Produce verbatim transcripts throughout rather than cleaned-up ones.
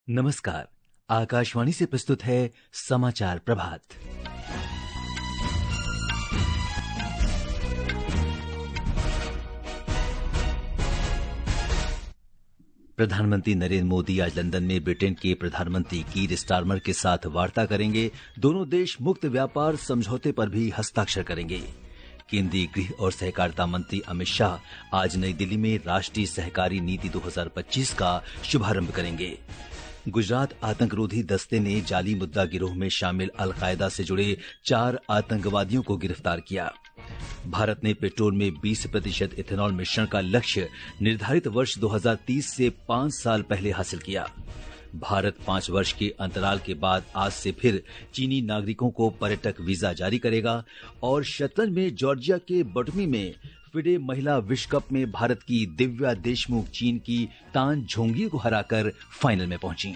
नमस्कार। आकाशवाणी से प्रस्तुत है समाचार प्रभात। प्रधानमंत्री नरेंद्र मोदी आज लंदन में ब्रिटेन के प्रधानमंत्री कीर स्टारमर के साथ वार्ता करेंगे। दोनों देश मुक्त व्यापार समझौते पर भी हस्ताक्षर करेंगे। केंद्रीय गृह और सहकारिता मंत्री अमित शाह आज नई दिल्ली में राष्ट्रीय सहकारी नीति दो हज़ार पच्चीस का शुभारंभ करेंगे। गुजरात आतंकरोधी दस्ते ने जाली मुद्दा गिरोह में शामिल अलकायदा से जुड़े चार आतंकवादियों को गिरफ्तार किया। भारत ने पेट्रोल में बीस प्रतिशत इथेनॉल मिश्रण का लक्ष्य निर्धारित वर्ष दो हज़ार तीस से पांच साल पहले हासिल किया। भारत पांच वर्ष के अंतराल के बाद आज से फिर चीनी नागरिकों को पर्यटक वीजा जारी करेगा। और शतरंज में जॉर्जिया के बटमी में फिडे महिला विश्व कप में भारत की दिव्या देशमुख चीन की तान झोंगी को हराकर फाइनल में पहुंची।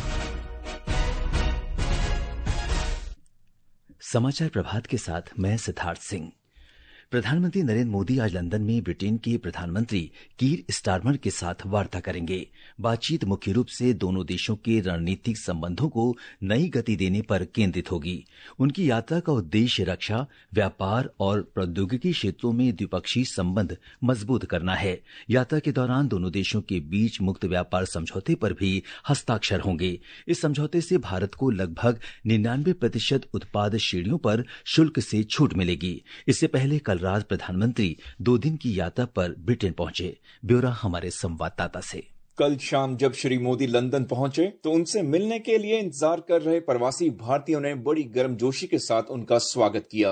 समाचार प्रभात के साथ मैं सिद्धार्थ सिंह। प्रधानमंत्री नरेंद्र मोदी आज लंदन में ब्रिटेन के प्रधानमंत्री कीर स्टारमर के साथ वार्ता करेंगे। बातचीत मुख्य रूप से दोनों देशों के रणनीतिक संबंधों को नई गति देने पर केंद्रित होगी। उनकी यात्रा का उद्देश्य रक्षा, व्यापार और प्रौद्योगिकी क्षेत्रों में द्विपक्षीय संबंध मजबूत करना है। यात्रा के दौरान दोनों देशों के बीच मुक्त व्यापार समझौते पर भी हस्ताक्षर होंगे। इस समझौते से भारत को लगभग निन्यानवे प्रतिशत उत्पाद श्रेणियों पर शुल्क से छूट मिलेगी। इससे पहले कल रात प्रधानमंत्री दो दिन की यात्रा पर ब्रिटेन पहुंचे। ब्यौरा हमारे संवाददाता से। कल शाम जब श्री मोदी लंदन पहुंचे तो उनसे मिलने के लिए इंतजार कर रहे प्रवासी भारतीयों ने बड़ी गर्मजोशी के साथ उनका स्वागत किया।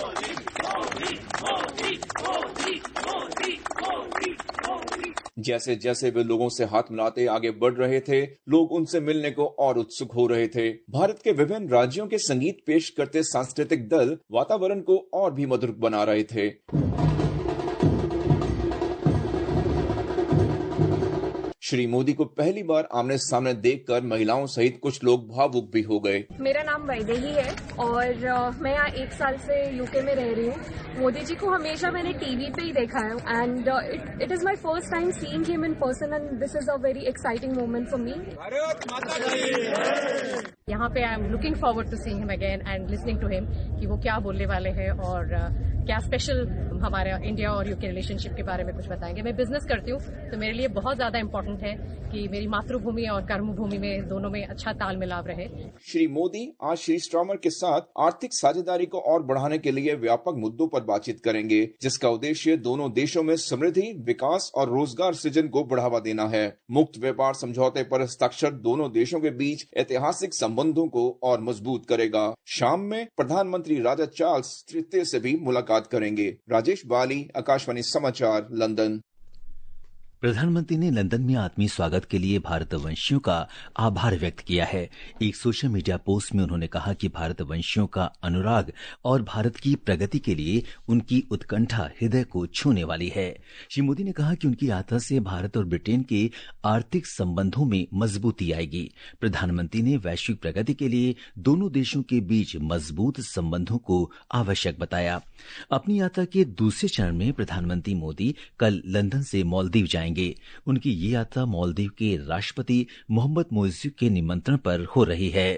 जैसे जैसे वे लोगों से हाथ मिलाते आगे बढ़ रहे थे, लोग उनसे मिलने को और उत्सुक हो रहे थे। भारत के विभिन्न राज्यों के संगीत पेश करते सांस्कृतिक दल वातावरण को और भी मधुर बना रहे थे। श्री मोदी को पहली बार आमने सामने देखकर महिलाओं सहित कुछ लोग भावुक भी हो गए। मेरा नाम वैदेही है और uh, मैं यहाँ एक साल से यूके में रह रही हूँ। मोदी जी को हमेशा मैंने टीवी पे ही देखा है and it it is my first time seeing him in person and this is a very exciting moment for me. यहाँ पे I am looking forward to seeing him again and listening to him कि वो क्या बोलने वाले हैं और uh, क्या स्पेशल हमारे इंडिया और यूके रिलेशनशिप के बारे में कुछ बताएंगे। मैं बिजनेस करती हूँ तो मेरे लिए बहुत ज्यादा इम्पोर्टेंट है कि मेरी मातृभूमि और कर्मभूमि में दोनों में अच्छा ताल मिलाव रहे। श्री मोदी आज श्री स्टारमर के साथ आर्थिक साझेदारी को और बढ़ाने के लिए व्यापक मुद्दों पर बातचीत करेंगे, जिसका उद्देश्य दोनों देशों में समृद्धि, विकास और रोजगार सृजन को बढ़ावा देना है। मुक्त व्यापार समझौते पर हस्ताक्षर दोनों देशों के बीच ऐतिहासिक संबंधों को और मजबूत करेगा। शाम में प्रधानमंत्री राजा चार्ल्स तृतीय से भी मुलाकात करेंगे। राजेश बाली, आकाशवाणी समाचार, लंदन। प्रधानमंत्री ने लंदन में आत्मीय स्वागत के लिए भारतवंशियों का आभार व्यक्त किया है। एक सोशल मीडिया पोस्ट में उन्होंने कहा कि भारतवंशियों का अनुराग और भारत की प्रगति के लिए उनकी उत्कंठा हृदय को छूने वाली है। श्री मोदी ने कहा कि उनकी यात्रा से भारत और ब्रिटेन के आर्थिक संबंधों में मजबूती आएगी। प्रधानमंत्री ने वैश्विक प्रगति के लिए दोनों देशों के बीच मजबूत संबंधों को आवश्यक बताया। अपनी यात्रा के दूसरे चरण में प्रधानमंत्री मोदी कल लंदन से मालदीव जाएंगे। उनकी ये यात्रा मालदीव के राष्ट्रपति मोहम्मद मोइज़ी के निमंत्रण पर हो रही है।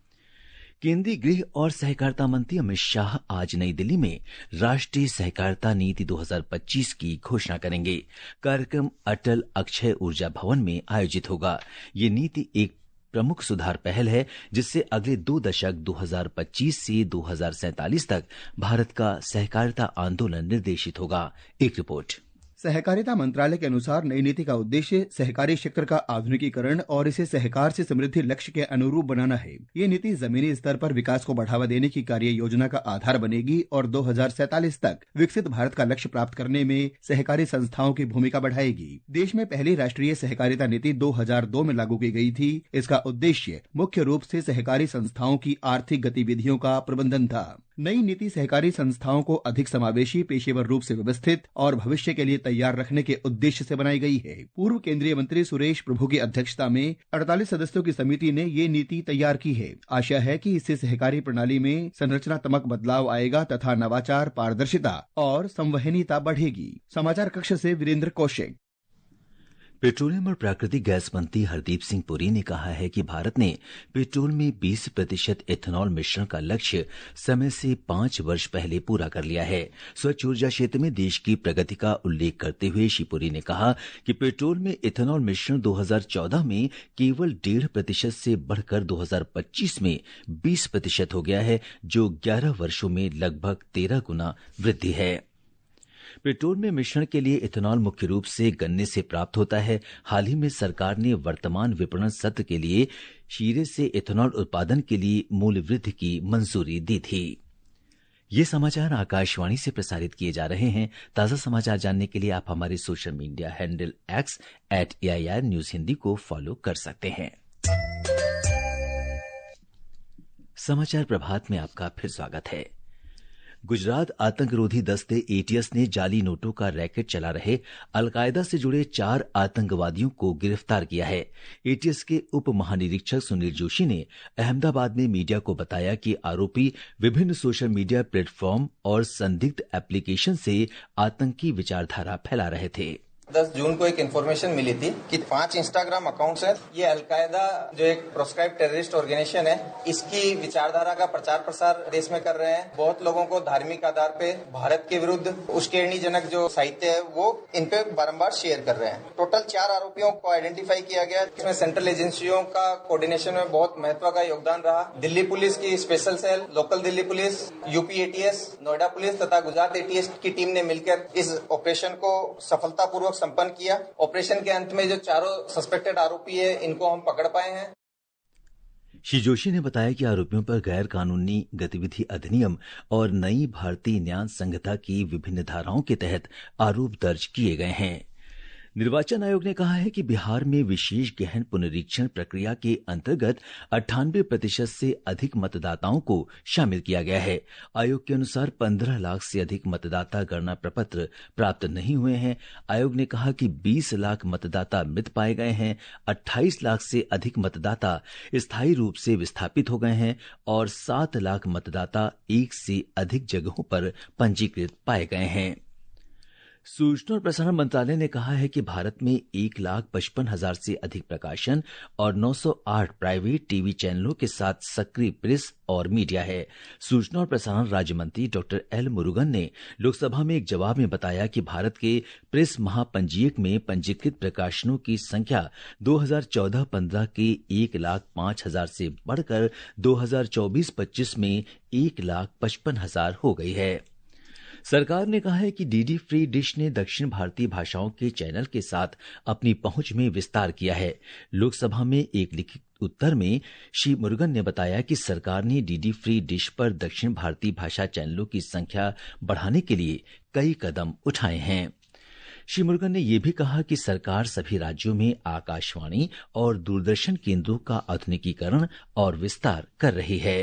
केंद्रीय गृह और सहकारिता मंत्री अमित शाह आज नई दिल्ली में राष्ट्रीय सहकारिता नीति दो हज़ार पच्चीस की घोषणा करेंगे। कार्यक्रम अटल अक्षय ऊर्जा भवन में आयोजित होगा। ये नीति एक प्रमुख सुधार पहल है जिससे अगले दो दशक दो हज़ार पच्चीस से दो हज़ार सैंतालीस तक भारत का सहकारिता आंदोलन निर्देशित होगा। एक रिपोर्ट। सहकारिता मंत्रालय के अनुसार नई नीति का उद्देश्य सहकारी क्षेत्र का आधुनिकीकरण और इसे सहकार से समृद्धि लक्ष्य के अनुरूप बनाना है। ये नीति जमीनी स्तर पर विकास को बढ़ावा देने की कार्य योजना का आधार बनेगी और दो हज़ार सैंतालीस तक विकसित भारत का लक्ष्य प्राप्त करने में सहकारी संस्थाओं की भूमिका बढ़ाएगी। देश में पहली राष्ट्रीय सहकारिता नीति दो हज़ार दो में लागू की गई थी। इसका उद्देश्य मुख्य रूप से सहकारी संस्थाओं की आर्थिक गतिविधियों का प्रबंधन था। नई नीति सहकारी संस्थाओं को अधिक समावेशी, पेशेवर रूप से व्यवस्थित और भविष्य के लिए तैयार रखने के उद्देश्य से बनाई गई है। पूर्व केंद्रीय मंत्री सुरेश प्रभु की अध्यक्षता में अड़तालीस सदस्यों की समिति ने ये नीति तैयार की है। आशा है कि इससे सहकारी प्रणाली में संरचनात्मक बदलाव आएगा तथा नवाचार, पारदर्शिता और संवहनीयता बढ़ेगी। समाचार कक्ष से वीरेंद्र कौशिक। पेट्रोलियम और प्राकृतिक गैस मंत्री हरदीप सिंह पुरी ने कहा है कि भारत ने पेट्रोल में बीस प्रतिशत एथेनॉल मिश्रण का लक्ष्य समय से पांच वर्ष पहले पूरा कर लिया है। स्वच्छ ऊर्जा क्षेत्र में देश की प्रगति का उल्लेख करते हुए श्री पुरी ने कहा कि पेट्रोल में एथेनॉल मिश्रण दो हज़ार चौदह में केवल डेढ़ प्रतिशत से बढ़कर दो हज़ार पच्चीस में बीस प्रतिशत हो गया है, जो ग्यारह वर्षों में लगभग तेरह गुना वृद्धि है। पेट्रोल में मिश्रण के लिए इथेनॉल मुख्य रूप से गन्ने से प्राप्त होता है। हाल ही में सरकार ने वर्तमान विपणन सत्र के लिए शीरे से इथेनॉल उत्पादन के लिए मूल्य वृद्धि की मंजूरी दी थी। ये समाचार आकाशवाणी से प्रसारित किए जा रहे हैं। ताजा समाचार जानने के लिए आप हमारे social media handle X at A I R news Hindi को फॉलो कर सकते हैं। समाचार प्रभात में आपका फिर स्वागत है। गुजरात आतंकरोधी दस्ते एटीएस ने जाली नोटों का रैकेट चला रहे अलकायदा से जुड़े चार आतंकवादियों को गिरफ्तार किया है। एटीएस के उप महानिरीक्षक सुनील जोशी ने अहमदाबाद में मीडिया को बताया कि आरोपी विभिन्न सोशल मीडिया प्लेटफॉर्म और संदिग्ध एप्लीकेशन से आतंकी विचारधारा फैला रहे थे। दस जून को एक इन्फॉर्मेशन मिली थी कि पांच इंस्टाग्राम अकाउंट्स हैं। ये अलकायदा जो एक प्रोस्क्राइब टेररिस्ट ऑर्गेनाइजेशन है, इसकी विचारधारा का प्रचार प्रसार देश में कर रहे हैं। बहुत लोगों को धार्मिक आधार पे भारत के विरुद्ध उश्केरनीजनक जो साहित्य है वो इन पे बारम्बार शेयर कर रहे हैं। टोटल चार आरोपियों को आइडेंटिफाई किया गया। इसमें सेंट्रल एजेंसियों का कोऑर्डिनेशन में बहुत महत्व का योगदान रहा। दिल्ली पुलिस की special cell, local Delhi police, UP ATS, Noida police तथा गुजरात एटीएस की टीम ने मिलकर इस ऑपरेशन को सफलतापूर्वक संपन्न किया। ऑपरेशन के अंत में जो चारों सस्पेक्टेड आरोपी है, इनको हम पकड़ पाए हैं। श्री जोशी ने बताया कि आरोपियों पर गैर कानूनी गतिविधि अधिनियम और नई भारतीय न्याय संहिता की विभिन्न धाराओं के तहत आरोप दर्ज किए गए हैं। निर्वाचन आयोग ने कहा है कि बिहार में विशेष गहन पुनरीक्षण प्रक्रिया के अंतर्गत अट्ठानबे प्रतिशत से अधिक मतदाताओं को शामिल किया गया है। आयोग के अनुसार पंद्रह लाख से अधिक मतदाता गणना प्रपत्र प्राप्त नहीं हुए हैं। आयोग ने कहा कि बीस लाख मतदाता मृत पाए गए हैं, अट्ठाईस लाख से अधिक मतदाता स्थायी रूप से विस्थापित हो गए हैं और सात लाख मतदाता एक से अधिक जगहों पर पंजीकृत पाए गए हैं। सूचना और प्रसारण मंत्रालय ने कहा है कि भारत में एक लाख पचपन हजार से अधिक प्रकाशन और नौ सौ आठ प्राइवेट टीवी चैनलों के साथ सक्रिय प्रेस और मीडिया है। सूचना और प्रसारण राज्य मंत्री डॉक्टर एल मुरुगन ने लोकसभा में एक जवाब में बताया कि भारत के प्रेस महापंजीयक में पंजीकृत प्रकाशनों की संख्या दो हज़ार चौदह पंद्रह के एक लाख पांच हजार से बढ़कर दो हज़ार चौबीस पच्चीस में एक लाख पचपन हजार हो गई है। सरकार ने कहा है कि डीडी फ्री डिश ने दक्षिण भारतीय भाषाओं के चैनल के साथ अपनी पहुंच में विस्तार किया है। लोकसभा में एक लिखित उत्तर में श्री मुरुगन ने बताया कि सरकार ने डीडी फ्री डिश पर दक्षिण भारतीय भाषा चैनलों की संख्या बढ़ाने के लिए कई कदम उठाए हैं। श्री मुरुगन ने यह भी कहा कि सरकार सभी राज्यों में आकाशवाणी और दूरदर्शन केंद्रों का आधुनिकीकरण और विस्तार कर रही है।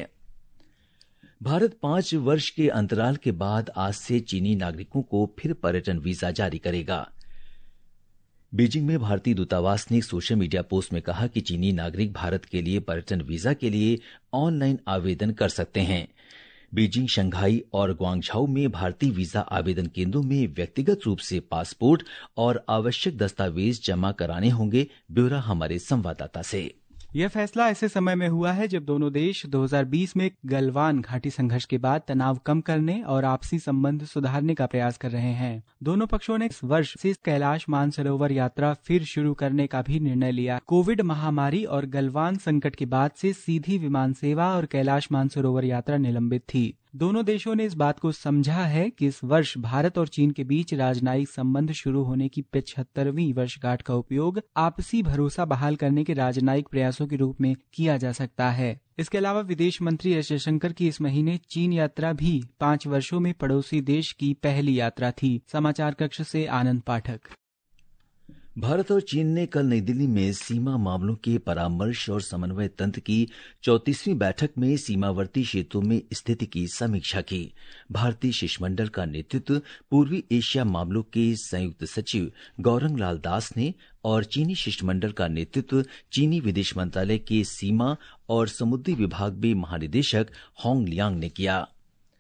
भारत पांच वर्ष के अंतराल के बाद आज से चीनी नागरिकों को फिर पर्यटन वीजा जारी करेगा। बीजिंग में भारतीय दूतावास ने एक सोशल मीडिया पोस्ट में कहा कि चीनी नागरिक भारत के लिए पर्यटन वीजा के लिए ऑनलाइन आवेदन कर सकते हैं। बीजिंग, शंघाई और ग्वांगझाऊ में भारतीय वीजा आवेदन केंद्रों में व्यक्तिगत रूप से पासपोर्ट और आवश्यक दस्तावेज जमा कराने होंगे। ब्यौरा हमारे संवाददाता से। यह फैसला ऐसे समय में हुआ है जब दोनों देश दो हज़ार बीस में गलवान घाटी संघर्ष के बाद तनाव कम करने और आपसी संबंध सुधारने का प्रयास कर रहे हैं। दोनों पक्षों ने इस वर्ष से कैलाश मानसरोवर यात्रा फिर शुरू करने का भी निर्णय लिया। कोविड महामारी और गलवान संकट के बाद से सीधी विमान सेवा और कैलाश मानसरोवर यात्रा निलंबित थी। दोनों देशों ने इस बात को समझा है कि इस वर्ष भारत और चीन के बीच राजनयिक संबंध शुरू होने की पचहत्तरवीं वर्षगांठ का उपयोग आपसी भरोसा बहाल करने के राजनयिक प्रयासों के रूप में किया जा सकता है। इसके अलावा विदेश मंत्री एस जयशंकर की इस महीने चीन यात्रा भी पाँच वर्षों में पड़ोसी देश की पहली यात्रा थी। समाचार कक्ष से आनंद पाठक। भारत और चीन ने कल नई दिल्ली में सीमा मामलों के परामर्श और समन्वय तंत्र की चौंतीसवीं बैठक में सीमावर्ती क्षेत्रों में स्थिति की समीक्षा की। भारतीय शिष्टमंडल का नेतृत्व पूर्वी एशिया मामलों के संयुक्त सचिव गौरंग लाल दास ने और चीनी शिष्टमंडल का नेतृत्व चीनी विदेश मंत्रालय के सीमा और समुद्री विभाग में महानिदेशक होंग लियांग ने किया।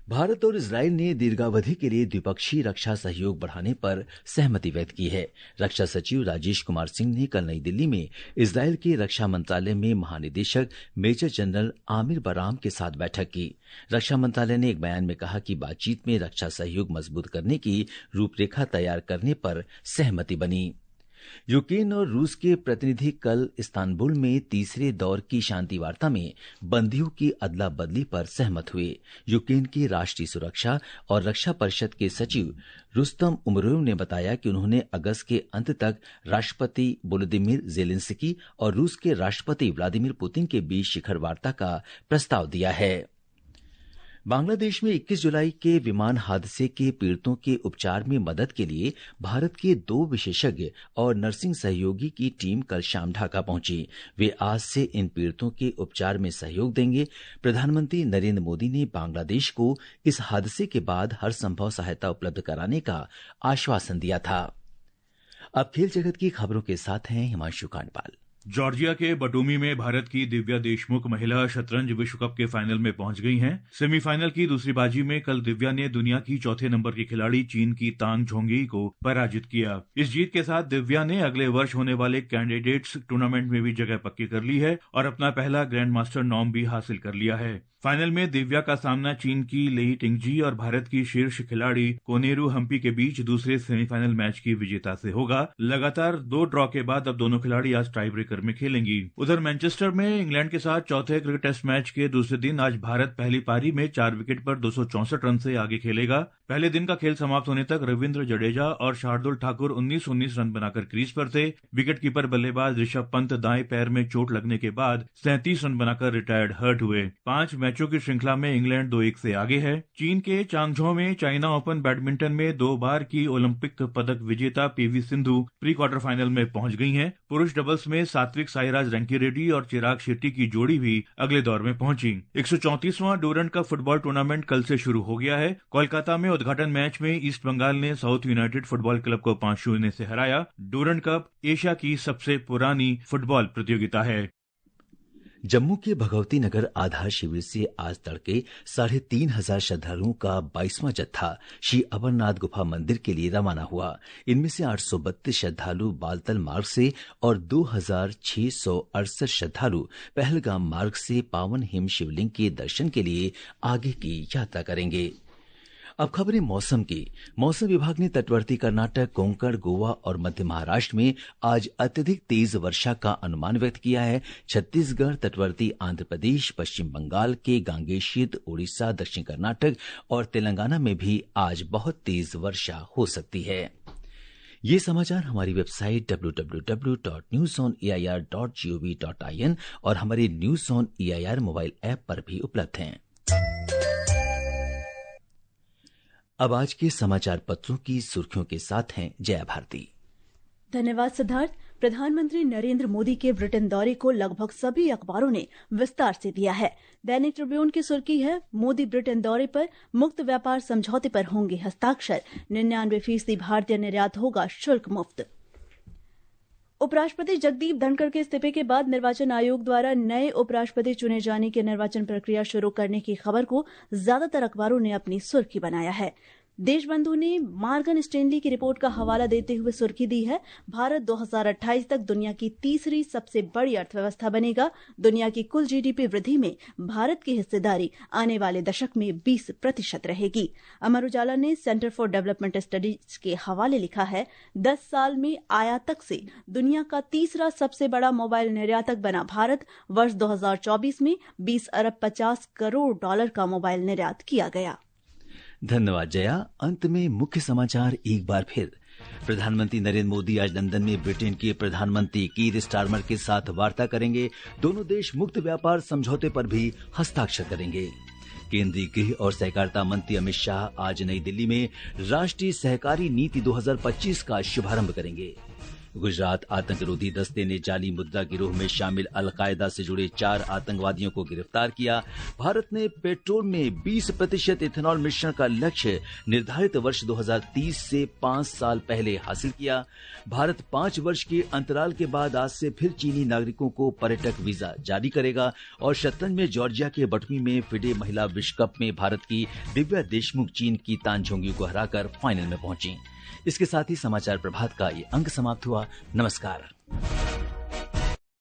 भारत और इजरायल ने दीर्घावधि के लिए द्विपक्षीय रक्षा सहयोग बढ़ाने पर सहमति व्यक्त की है। रक्षा सचिव राजेश कुमार सिंह ने कल नई दिल्ली में इजरायल के रक्षा मंत्रालय में महानिदेशक मेजर जनरल आमिर बराम के साथ बैठक की। रक्षा मंत्रालय ने एक बयान में कहा कि बातचीत में रक्षा सहयोग मजबूत करने की रूपरेखा तैयार करने पर सहमति बनी। यूक्रेन और रूस के प्रतिनिधि कल इस्तांबुल में तीसरे दौर की शांति वार्ता में बंदियों की अदला बदली पर सहमत हुए। यूक्रेन की राष्ट्रीय सुरक्षा और रक्षा परिषद के सचिव रुस्तम उमरोव ने बताया कि उन्होंने अगस्त के अंत तक राष्ट्रपति वोलोदिमीर जेलेंस्की और रूस के राष्ट्रपति व्लादिमीर पुतिन के बीच शिखर वार्ता का प्रस्ताव दिया है। बांग्लादेश में इक्कीस जुलाई के विमान हादसे के पीड़ितों के उपचार में मदद के लिए भारत के दो विशेषज्ञ और नर्सिंग सहयोगी की टीम कल शाम ढाका पहुंची। वे आज से इन पीड़ितों के उपचार में सहयोग देंगे। प्रधानमंत्री नरेंद्र मोदी ने बांग्लादेश को इस हादसे के बाद हर संभव सहायता उपलब्ध कराने का आश्वासन दिया था। अब खेल जगत की खबरों के साथ हैं हिमांशु कांडपाल। जॉर्जिया के बटोमी में भारत की दिव्या देशमुख महिला शतरंज विश्व कप के फाइनल में पहुंच गई हैं। सेमीफाइनल की दूसरी बाजी में कल दिव्या ने दुनिया की चौथे नंबर की खिलाड़ी चीन की तांग झोंगी को पराजित किया। इस जीत के साथ दिव्या ने अगले वर्ष होने वाले कैंडिडेट्स टूर्नामेंट में भी जगह पक्की कर ली है और अपना पहला ग्रैंड मास्टर नॉम भी हासिल कर लिया है। फाइनल में दिव्या का सामना चीन की लेई टिंगजी और भारत की शीर्ष खिलाड़ी कोनेरू हम्पी के बीच दूसरे सेमीफाइनल मैच की विजेता से होगा। लगातार दो ड्रॉ के बाद अब दोनों खिलाड़ी आज टाई ब्रेकर में खेलेंगी। उधर मैनचेस्टर में इंग्लैंड के साथ चौथे क्रिकेट टेस्ट मैच के दूसरे दिन आज भारत पहली पारी में चार विकेट पर दो सौ चौसठ रन से आगे खेलेगा। पहले दिन का खेल समाप्त होने तक रविंद्र जडेजा और शार्दुल ठाकुर उन्नीस उन्नीस रन बनाकर क्रीज पर थे। विकेट कीपर बल्लेबाज ऋषभ पंत दाएं पैर में चोट लगने के बाद सैंतीस रन बनाकर रिटायर्ड हर्ट हुए। पांच मैचों की श्रृंखला में इंग्लैंड दो एक से आगे है। चीन के चांगझो में चाइना ओपन बैडमिंटन में दो बार की ओलंपिक पदक विजेता PV Sindhu pre quarter final में पहुंच गई हैं। पुरुष डबल्स में सात्विक साईराज रंकीरेड्डी और चिराग शेट्टी की जोड़ी भी अगले दौर में पहुंची। एक सौ चौंतीसवां डूरंड कप फुटबॉल टूर्नामेंट कल से शुरू हो गया है। कोलकाता में उद्घाटन मैच में ईस्ट बंगाल ने साउथ यूनाइटेड फुटबॉल क्लब को पांच शून्य से हराया। डूरंड कप एशिया की सबसे पुरानी फुटबॉल प्रतियोगिता है। जम्मू के भगवती नगर आधार शिविर से आज तड़के साढ़े तीन हजार श्रद्धालुओं का बाईसवां जत्था श्री अमरनाथ गुफा मंदिर के लिए रवाना हुआ। इनमें से आठ सौ बत्तीस श्रद्धालु बालतल मार्ग से और दो हजार छह सौ अड़सठ श्रद्धालु पहलगाम मार्ग से पावन हिम शिवलिंग के दर्शन के लिए आगे की यात्रा करेंगे। अब खबरें मौसम की। मौसम विभाग ने तटवर्ती कर्नाटक, कोंकण, गोवा और मध्य महाराष्ट्र में आज अत्यधिक तेज वर्षा का अनुमान व्यक्त किया है। छत्तीसगढ़, तटवर्ती आंध्र प्रदेश, पश्चिम बंगाल के गांगेशित, ओडिशा, दक्षिण कर्नाटक और तेलंगाना में भी आज बहुत तेज वर्षा हो सकती है। ये समाचार हमारी website W W W dot news on A I R dot G O V dot I N और हमारे news on A I R mobile app पर भी उपलब्ध हैं। अब आज के समाचार पत्रों की सुर्खियों के साथ हैं जया भारती। धन्यवाद सिद्धार्थ। प्रधानमंत्री नरेंद्र मोदी के ब्रिटेन दौरे को लगभग सभी अखबारों ने विस्तार से दिया है। दैनिक ट्रिब्यून की सुर्खी है, मोदी ब्रिटेन दौरे पर मुक्त व्यापार समझौते पर होंगे हस्ताक्षर, निन्यानवे फीसदी भारतीय निर्यात होगा शुल्क मुक्त। उपराष्ट्रपति जगदीप धनखड़ के इस्तीफे के बाद निर्वाचन आयोग द्वारा नए उपराष्ट्रपति चुने जाने की निर्वाचन प्रक्रिया शुरू करने की खबर को ज्यादातर अखबारों ने अपनी सुर्खी बनाया है। देशबंधु ने मॉर्गन स्टैनली की रिपोर्ट का हवाला देते हुए सुर्खी दी है, भारत दो हज़ार अट्ठाईस तक दुनिया की तीसरी सबसे बड़ी अर्थव्यवस्था बनेगा। दुनिया की कुल जीडीपी वृद्धि में भारत की हिस्सेदारी आने वाले दशक में बीस प्रतिशत रहेगी। अमर उजाला ने सेंटर फॉर डेवलपमेंट स्टडीज के हवाले लिखा है, दस साल में आयातक से दुनिया का तीसरा सबसे बड़ा मोबाइल निर्यातक बना भारत। वर्ष दो हज़ार चौबीस में बीस अरब पचास करोड़ डॉलर का मोबाइल निर्यात किया गया। धन्यवाद जया। अंत में मुख्य समाचार एक बार फिर। प्रधानमंत्री नरेंद्र मोदी आज लंदन में ब्रिटेन के प्रधानमंत्री कीर स्टारमर के साथ वार्ता करेंगे। दोनों देश मुक्त व्यापार समझौते पर भी हस्ताक्षर करेंगे। केंद्रीय गृह और सहकारिता मंत्री अमित शाह आज नई दिल्ली में राष्ट्रीय सहकारी नीति दो हज़ार पच्चीस का शुभारंभ करेंगे। गुजरात आतंकरोधी दस्ते ने जाली मुद्रा गिरोह में शामिल अलकायदा से जुड़े चार आतंकवादियों को गिरफ्तार किया। भारत ने पेट्रोल में बीस प्रतिशत इथेनॉल मिश्रण का लक्ष्य निर्धारित वर्ष दो हज़ार तीस से पांच साल पहले हासिल किया। भारत पांच वर्ष के अंतराल के बाद आज से फिर चीनी नागरिकों को पर्यटक वीजा जारी करेगा। और शतरंज में जॉर्जिया के बटमी में फिडे महिला विश्व कप में भारत की दिव्या देशमुख चीन की तान झोंगी को हराकर फाइनल में पहुंची। इसके साथ ही समाचार प्रभात का ये अंक समाप्त हुआ। नमस्कार।